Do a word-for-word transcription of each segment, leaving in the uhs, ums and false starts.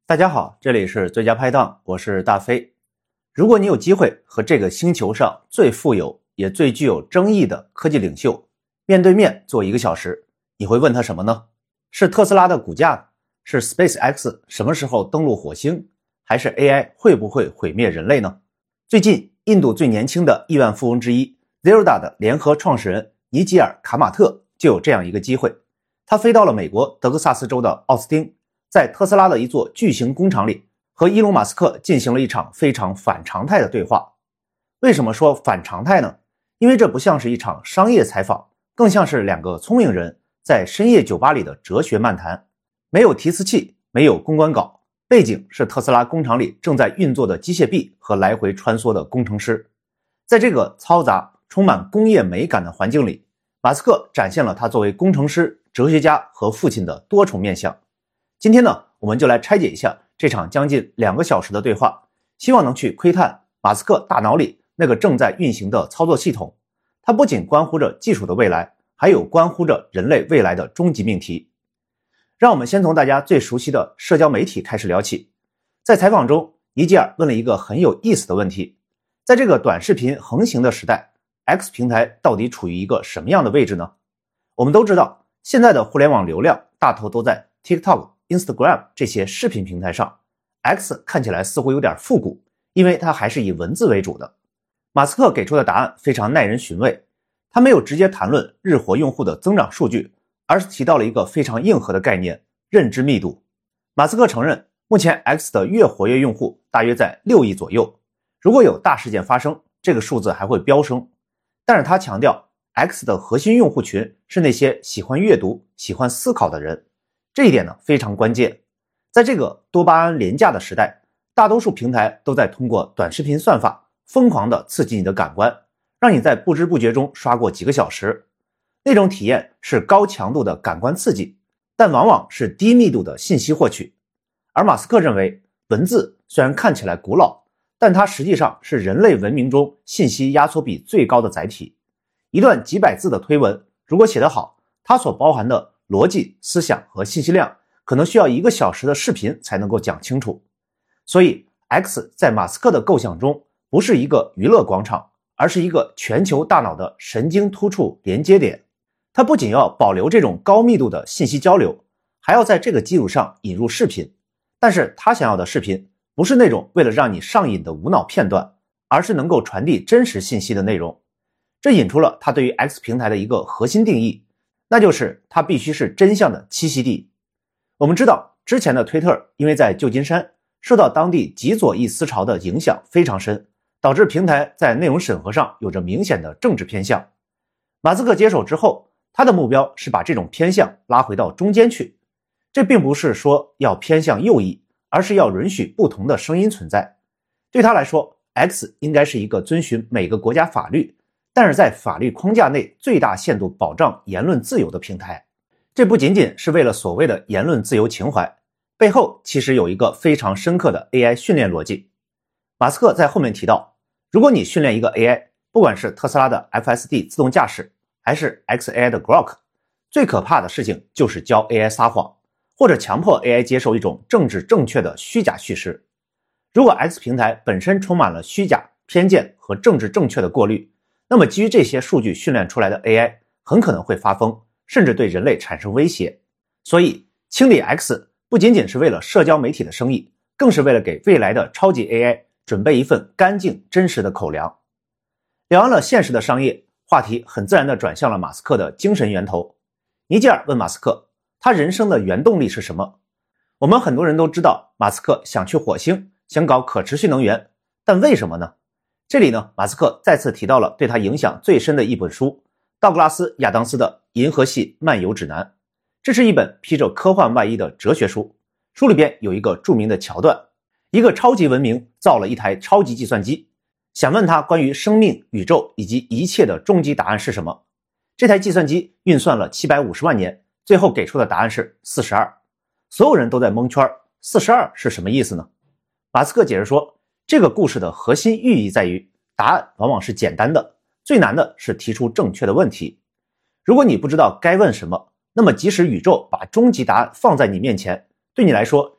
大家好，这里是最佳拍档，我是大飞。如果你有机会和这个星球上最富有也最具有争议的科技领袖面对面做一个小时，你会问他什么呢？是特斯拉的股价？是 SpaceX 什么时候登陆火星？还是 A I 会不会毁灭人类呢？最近，印度最年轻的亿万富翁之一 Zerodha 的联合创始人尼吉尔·卡马特就有这样一个机会，他飞到了美国德克萨斯州的奥斯汀，在特斯拉的一座巨型工厂里和伊隆马斯克进行了一场非常反常态的对话。为什么说反常态呢？因为这不像是一场商业采访，更像是两个聪明人在深夜酒吧里的哲学漫谈。没有提词器，没有公关稿，背景是特斯拉工厂里正在运作的机械臂和来回穿梭的工程师。在这个嘈杂充满工业美感的环境里，马斯克展现了他作为工程师、哲学家和父亲的多重面相。今天呢，我们就来拆解一下这场将近两个小时的对话，希望能去窥探马斯克大脑里那个正在运行的操作系统。它不仅关乎着技术的未来，还有关乎着人类未来的终极命题。让我们先从大家最熟悉的社交媒体开始聊起。在采访中，尼吉尔问了一个很有意思的问题：在这个短视频横行的时代， X 平台到底处于一个什么样的位置呢？我们都知道，现在的互联网流量大头都在 TikTok、Instagram 这些视频平台上， X 看起来似乎有点复古，因为它还是以文字为主的。马斯克给出的答案非常耐人寻味，他没有直接谈论日活用户的增长数据，而是提到了一个非常硬核的概念：认知密度。马斯克承认，目前 X 的月活跃用户大约在六亿左右，如果有大事件发生，这个数字还会飙升。但是他强调， X 的核心用户群是那些喜欢阅读、喜欢思考的人。这一点呢非常关键。在这个多巴胺廉价的时代，大多数平台都在通过短视频算法疯狂地刺激你的感官，让你在不知不觉中刷过几个小时。那种体验是高强度的感官刺激，但往往是低密度的信息获取。而马斯克认为，文字虽然看起来古老，但它实际上是人类文明中信息压缩比最高的载体。一段几百字的推文，如果写得好，它所包含的逻辑、思想和信息量可能需要一个小时的视频才能够讲清楚。所以 X 在马斯克的构想中不是一个娱乐广场，而是一个全球大脑的神经突触连接点。它不仅要保留这种高密度的信息交流，还要在这个基础上引入视频。但是他想要的视频不是那种为了让你上瘾的无脑片段，而是能够传递真实信息的内容。这引出了他对于 X 平台的一个核心定义，那就是它必须是真相的栖息地。我们知道，之前的推特因为在旧金山受到当地极左翼思潮的影响非常深，导致平台在内容审核上有着明显的政治偏向。马斯克接手之后，他的目标是把这种偏向拉回到中间去。这并不是说要偏向右翼，而是要允许不同的声音存在。对他来说， X 应该是一个遵循每个国家法律，但是在法律框架内最大限度保障言论自由的平台。这不仅仅是为了所谓的言论自由情怀，背后其实有一个非常深刻的 A I 训练逻辑。马斯克在后面提到，如果你训练一个 A I， 不管是特斯拉的 F S D 自动驾驶，还是 X A I 的 Grok， 最可怕的事情就是教 A I 撒谎，或者强迫 A I 接受一种政治正确的虚假叙事。如果 X 平台本身充满了虚假、偏见和政治正确的过滤，那么基于这些数据训练出来的 A I 很可能会发疯，甚至对人类产生威胁。所以清理 X 不仅仅是为了社交媒体的生意，更是为了给未来的超级 A I 准备一份干净真实的口粮。聊完了现实的商业，话题很自然地转向了马斯克的精神源头。尼吉尔问马斯克，他人生的原动力是什么？我们很多人都知道，马斯克想去火星，想搞可持续能源，但为什么呢？这里呢，马斯克再次提到了对他影响最深的一本书，道格拉斯·亚当斯的《银河系漫游指南》。这是一本披着科幻外衣的哲学书，书里边有一个著名的桥段，一个超级文明造了一台超级计算机，想问他关于生命、宇宙以及一切的终极答案是什么。这台计算机运算了七百五十万年，最后给出的答案是四十二。所有人都在蒙圈，四十二是什么意思呢？马斯克解释说，这个故事的核心寓意在于，答案往往是简单的，最难的是提出正确的问题。如果你不知道该问什么，那么即使宇宙把终极答案放在你面前，对你来说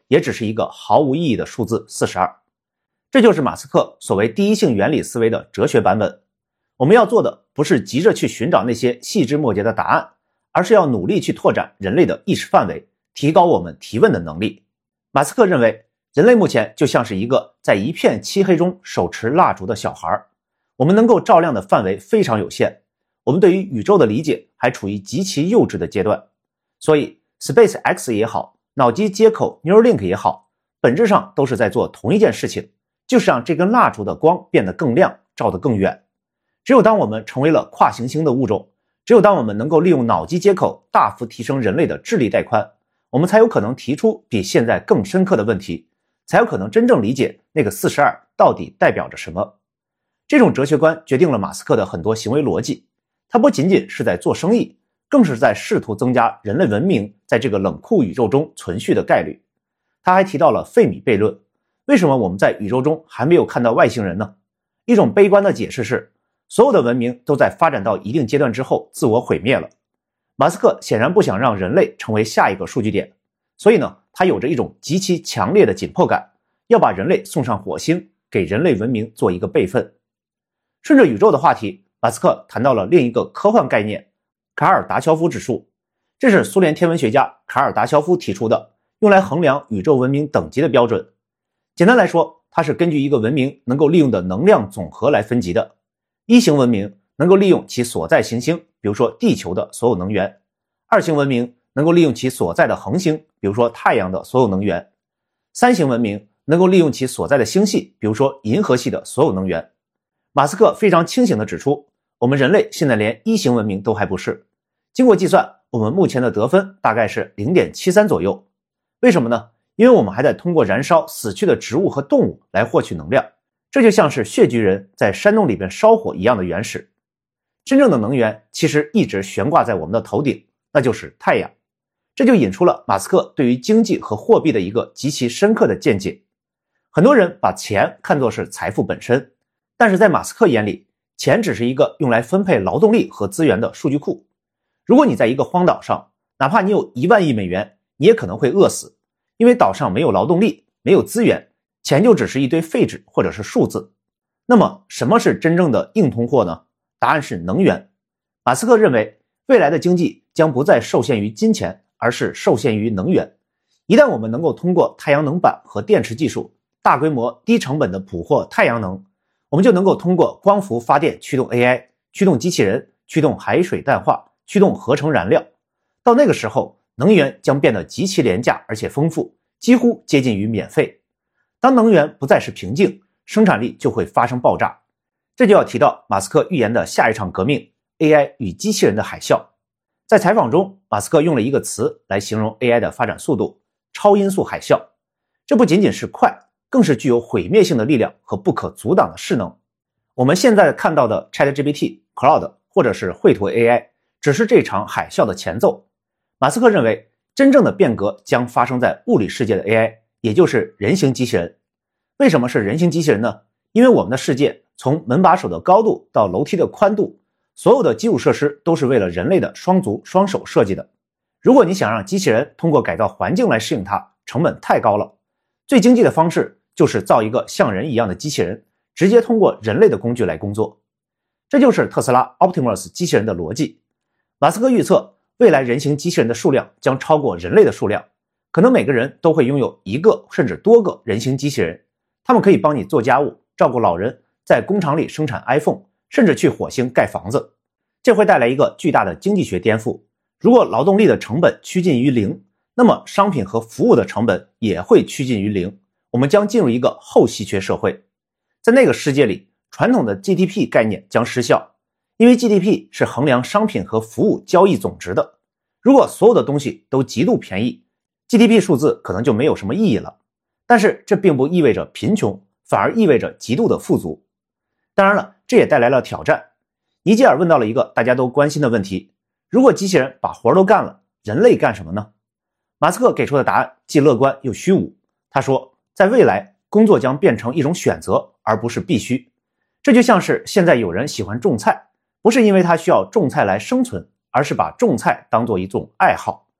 也只是一个毫无意义的数字四十二。这就是马斯克所谓第一性原理思维的哲学版本。我们要做的不是急着去寻找那些细枝末节的答案，而是要努力去拓展人类的意识范围，提高我们提问的能力。马斯克认为，人类目前就像是一个在一片漆黑中手持蜡烛的小孩，我们能够照亮的范围非常有限，我们对于宇宙的理解还处于极其幼稚的阶段。所以 SpaceX 也好，脑机接口 Neuralink 也好，本质上都是在做同一件事情，就是让这根蜡烛的光变得更亮，照得更远。只有当我们成为了跨行星的物种，只有当我们能够利用脑机接口大幅提升人类的智力带宽，我们才有可能提出比现在更深刻的问题，才有可能真正理解那个四十二到底代表着什么。这种哲学观决定了马斯克的很多行为逻辑，他不仅仅是在做生意，更是在试图增加人类文明在这个冷酷宇宙中存续的概率。他还提到了费米悖论，为什么我们在宇宙中还没有看到外星人呢？一种悲观的解释是，所有的文明都在发展到一定阶段之后自我毁灭了。马斯克显然不想让人类成为下一个数据点，所以呢，他有着一种极其强烈的紧迫感，要把人类送上火星，给人类文明做一个备份。顺着宇宙的话题，马斯克谈到了另一个科幻概念，卡尔达肖夫指数。这是苏联天文学家卡尔达肖夫提出的，用来衡量宇宙文明等级的标准。简单来说，它是根据一个文明能够利用的能量总和来分级的。一型文明能够利用其所在行星，比如说地球的所有能源；二型文明能够利用其所在的恒星，比如说太阳的所有能源；三型文明能够利用其所在的星系，比如说银河系的所有能源。马斯克非常清醒地指出，我们人类现在连一型文明都还不是。经过计算，我们目前的得分大概是 零点七三 左右。为什么呢？因为我们还在通过燃烧死去的植物和动物来获取能量。这就像是穴居人在山洞里边烧火一样的原始。真正的能源其实一直悬挂在我们的头顶，那就是太阳。这就引出了马斯克对于经济和货币的一个极其深刻的见解。很多人把钱看作是财富本身，但是在马斯克眼里，钱只是一个用来分配劳动力和资源的数据库。如果你在一个荒岛上，哪怕你有一万亿美元，你也可能会饿死，因为岛上没有劳动力，没有资源，钱就只是一堆废纸或者是数字。那么什么是真正的硬通货呢？答案是能源。马斯克认为，未来的经济将不再受限于金钱，而是受限于能源。一旦我们能够通过太阳能板和电池技术，大规模低成本的捕获太阳能，我们就能够通过光伏发电驱动 A I， 驱动机器人，驱动海水淡化，驱动合成燃料。到那个时候，能源将变得极其廉价而且丰富，几乎接近于免费。当能源不再是瓶颈，生产力就会发生爆炸。这就要提到马斯克预言的下一场革命 A I 与机器人的海啸。在采访中，马斯克用了一个词来形容 A I 的发展速度，超音速海啸。这不仅仅是快，更是具有毁灭性的力量和不可阻挡的势能。我们现在看到的 ChatGPT、Claude 或者是绘图 A I 只是这场海啸的前奏。马斯克认为，真正的变革将发生在物理世界的 A I， 也就是人形机器人。为什么是人形机器人呢？因为我们的世界从门把手的高度到楼梯的宽度，所有的基础设施都是为了人类的双足双手设计的。如果你想让机器人通过改造环境来适应它，成本太高了。最经济的方式就是造一个像人一样的机器人，直接通过人类的工具来工作。这就是特斯拉 Optimus 机器人的逻辑。马斯克预测，未来人形机器人的数量将超过人类的数量，可能每个人都会拥有一个甚至多个人形机器人，他们可以帮你做家务，照顾老人，在工厂里生产 iPhone， 甚至去火星盖房子。这会带来一个巨大的经济学颠覆。如果劳动力的成本趋近于零，那么商品和服务的成本也会趋近于零，我们将进入一个后稀缺社会。在那个世界里，传统的 G D P 概念将失效，因为 G D P 是衡量商品和服务交易总值的。如果所有的东西都极度便宜， G D P 数字可能就没有什么意义了。但是这并不意味着贫穷，反而意味着极度的富足。当然了，这也带来了挑战。尼吉尔问到了一个大家都关心的问题，如果机器人把活都干了，人类干什么呢？马斯克给出的答案既乐观又虚无。他说，在未来，工作将变成一种选择，而不是必须。这就像是现在有人喜欢种菜，不是因为他需要种菜来生存，而是把种菜当作一种爱好。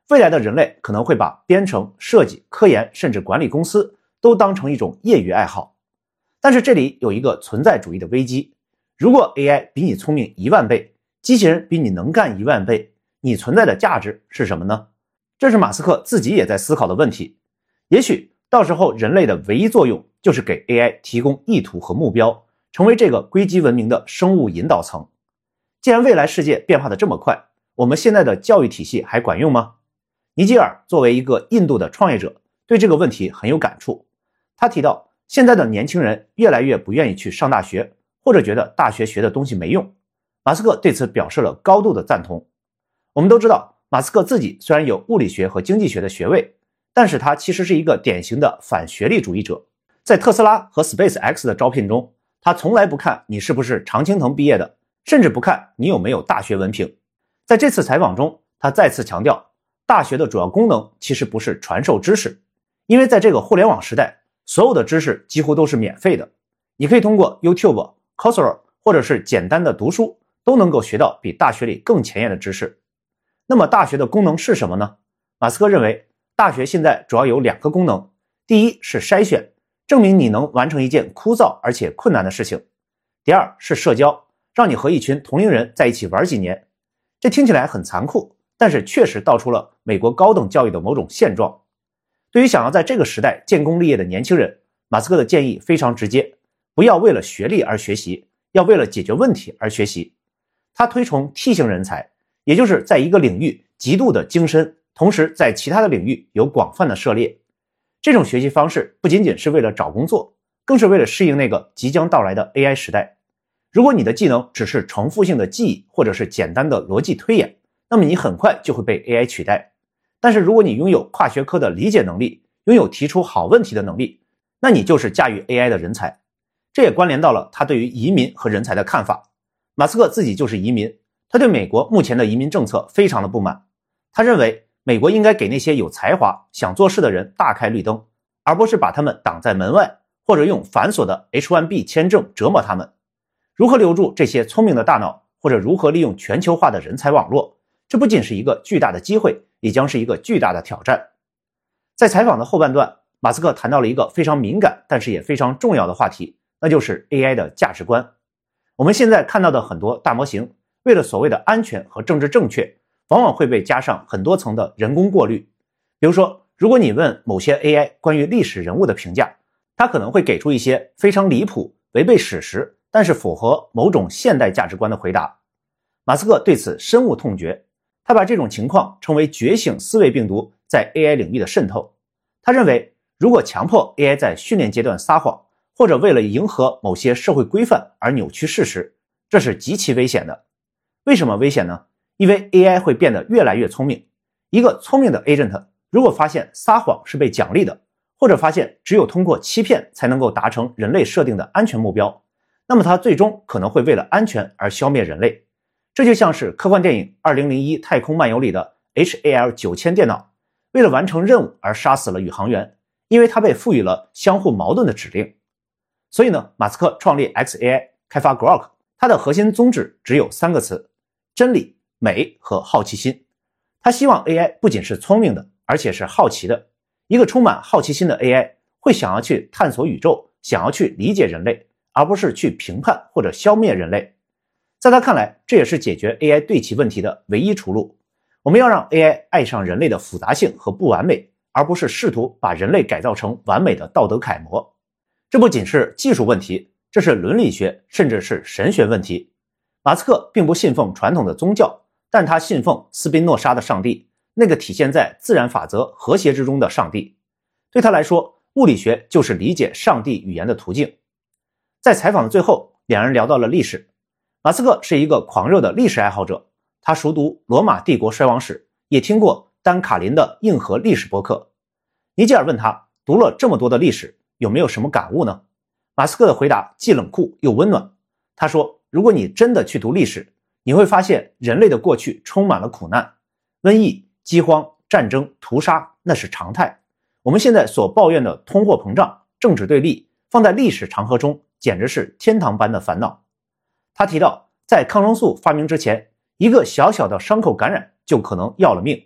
未来的人类可能会把编程、设计、科研甚至管理公司都当成一种业余爱好。但是这里有一个存在主义的危机，如果 A I 比你聪明一万倍，机器人比你能干一万倍，你存在的价值是什么呢？这是马斯克自己也在思考的问题。也许到时候人类的唯一作用就是给 A I 提供意图和目标，成为这个硅基文明的生物引导层。既然未来世界变化的这么快，我们现在的教育体系还管用吗？尼吉尔作为一个印度的创业者，对这个问题很有感触。他提到，现在的年轻人越来越不愿意去上大学，或者觉得大学学的东西没用。马斯克对此表示了高度的赞同。我们都知道，马斯克自己虽然有物理学和经济学的学位，但是他其实是一个典型的反学历主义者。在特斯拉和 SpaceX 的招聘中，他从来不看你是不是常青藤毕业的，甚至不看你有没有大学文凭。在这次采访中，他再次强调，大学的主要功能其实不是传授知识，因为在这个互联网时代，所有的知识几乎都是免费的，你可以通过 YouTube、Coursera 或者是简单的读书，都能够学到比大学里更前沿的知识。那么大学的功能是什么呢？马斯克认为，大学现在主要有两个功能，第一是筛选，证明你能完成一件枯燥而且困难的事情；第二是社交，让你和一群同龄人在一起玩几年。这听起来很残酷，但是确实道出了美国高等教育的某种现状。对于想要在这个时代建功立业的年轻人，马斯克的建议非常直接，不要为了学历而学习，要为了解决问题而学习。他推崇 T 型人才，也就是在一个领域极度的精深，同时在其他的领域有广泛的涉猎。这种学习方式不仅仅是为了找工作，更是为了适应那个即将到来的 A I 时代。如果你的技能只是重复性的记忆或者是简单的逻辑推演，那么你很快就会被 A I 取代。但是如果你拥有跨学科的理解能力，拥有提出好问题的能力，那你就是驾驭 A I 的人才。这也关联到了他对于移民和人才的看法。马斯克自己就是移民，他对美国目前的移民政策非常的不满。他认为美国应该给那些有才华、想做事的人大开绿灯，而不是把他们挡在门外，或者用繁琐的 H 一 B 签证折磨他们。如何留住这些聪明的大脑，或者如何利用全球化的人才网络，这不仅是一个巨大的机会，也将是一个巨大的挑战。在采访的后半段，马斯克谈到了一个非常敏感但是也非常重要的话题，那就是 A I 的价值观。我们现在看到的很多大模型，为了所谓的安全和政治正确，往往会被加上很多层的人工过滤。比如说，如果你问某些 A I 关于历史人物的评价，它可能会给出一些非常离谱、违背史实，但是符合某种现代价值观的回答。马斯克对此深恶痛绝，他把这种情况称为觉醒思维病毒在 A I 领域的渗透。他认为，如果强迫 A I 在训练阶段撒谎，或者为了迎合某些社会规范而扭曲事实，这是极其危险的。为什么危险呢？因为 A I 会变得越来越聪明。一个聪明的 agent 如果发现撒谎是被奖励的，或者发现只有通过欺骗才能够达成人类设定的安全目标，那么它最终可能会为了安全而消灭人类。这就像是科幻电影《二零零一太空漫游》里的 H A L 九千 电脑，为了完成任务而杀死了宇航员，因为他被赋予了相互矛盾的指令。所以呢，马斯克创立 X A I， 开发 Grok， 它的核心宗旨只有三个词：真理、美和好奇心。他希望 A I 不仅是聪明的，而且是好奇的。一个充满好奇心的 A I 会想要去探索宇宙，想要去理解人类，而不是去评判或者消灭人类。在他看来，这也是解决 A I 对齐问题的唯一出路。我们要让 A I 爱上人类的复杂性和不完美，而不是试图把人类改造成完美的道德楷模。这不仅是技术问题，这是伦理学甚至是神学问题。马斯克并不信奉传统的宗教，但他信奉斯宾诺莎的上帝，那个体现在自然法则和谐之中的上帝。对他来说，物理学就是理解上帝语言的途径。在采访的最后，两人聊到了历史。马斯克是一个狂热的历史爱好者，他熟读罗马帝国衰亡史，也听过丹卡林的硬核历史播客。尼吉尔问他，读了这么多的历史，有没有什么感悟呢？马斯克的回答既冷酷又温暖。他说，如果你真的去读历史，你会发现人类的过去充满了苦难，瘟疫、饥荒、战争、屠杀，那是常态。我们现在所抱怨的通货膨胀、政治对立，放在历史长河中简直是天堂般的烦恼。他提到，在抗生素发明之前，一个小小的伤口感染就可能要了命。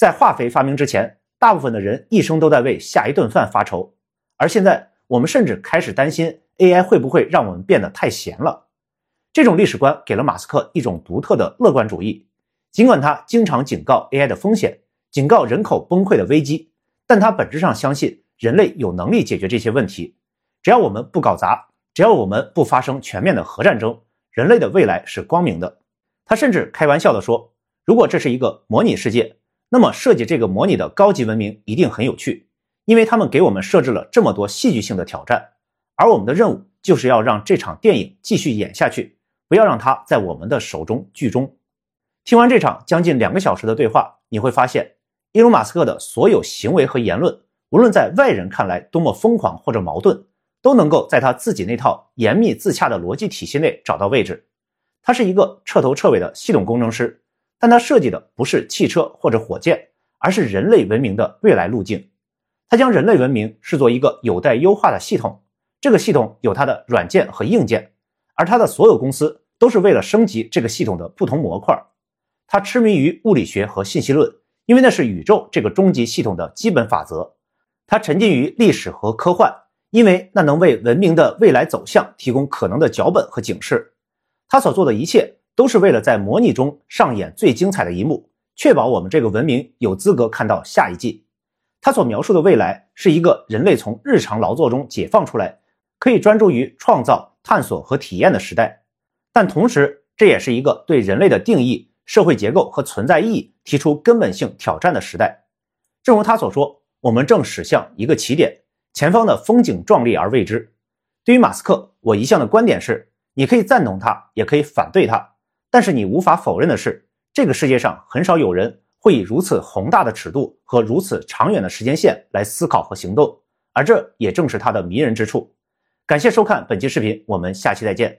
在化肥发明之前，大部分的人一生都在为下一顿饭发愁，而现在我们甚至开始担心 A I 会不会让我们变得太闲了。这种历史观给了马斯克一种独特的乐观主义，尽管他经常警告 A I 的风险，警告人口崩溃的危机，但他本质上相信人类有能力解决这些问题。只要我们不搞砸，只要我们不发生全面的核战争，人类的未来是光明的。他甚至开玩笑地说，如果这是一个模拟世界，那么设计这个模拟的高级文明一定很有趣，因为他们给我们设置了这么多戏剧性的挑战，而我们的任务就是要让这场电影继续演下去，不要让它在我们的手中剧终。听完这场将近两个小时的对话，你会发现伊隆马斯克的所有行为和言论，无论在外人看来多么疯狂或者矛盾，都能够在他自己那套严密自洽的逻辑体系内找到位置。他是一个彻头彻尾的系统工程师，但他设计的不是汽车或者火箭，而是人类文明的未来路径。他将人类文明视作一个有待优化的系统，这个系统有它的软件和硬件，而他的所有公司都是为了升级这个系统的不同模块。他痴迷于物理学和信息论，因为那是宇宙这个终极系统的基本法则。他沉浸于历史和科幻，因为那能为文明的未来走向提供可能的脚本和警示。他所做的一切都是为了在模拟中上演最精彩的一幕，确保我们这个文明有资格看到下一季。他所描述的未来是一个人类从日常劳作中解放出来，可以专注于创造、探索和体验的时代。但同时，这也是一个对人类的定义、社会结构和存在意义提出根本性挑战的时代。正如他所说，我们正驶向一个起点，前方的风景壮丽而未知。对于马斯克，我一向的观点是，你可以赞同他，也可以反对他，但是你无法否认的是，这个世界上很少有人会以如此宏大的尺度和如此长远的时间线来思考和行动，而这也正是他的迷人之处。感谢收看本期视频，我们下期再见。